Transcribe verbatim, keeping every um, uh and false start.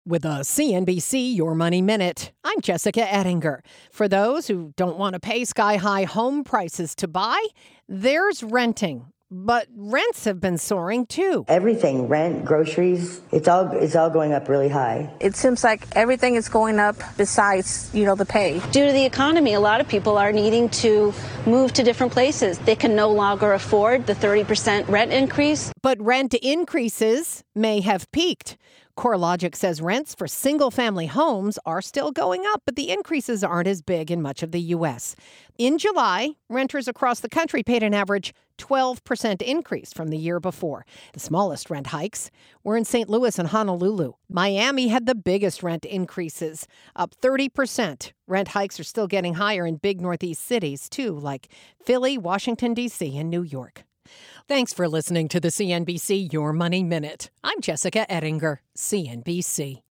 With a C N B C Your Money Minute, I'm Jessica Ettinger. For those who don't want to pay sky-high home prices to buy, there's renting. But rents have been soaring, too. Everything, rent, groceries, it's all it's all going up really high. It seems like everything is going up besides, you know, the pay. Due to the economy, a lot of people are needing to move to different places. They can no longer afford the thirty percent rent increase. But rent increases may have peaked. CoreLogic says rents for single-family homes are still going up, but the increases aren't as big in much of the U S. In July, renters across the country paid an average twelve percent increase from the year before. The smallest rent hikes were in Saint Louis and Honolulu. Miami had the biggest rent increases, up thirty percent. Rent hikes are still getting higher in big Northeast cities, too, like Philly, Washington, D C, and New York. Thanks for listening to the C N B C Your Money Minute. I'm Jessica Ettinger, C N B C.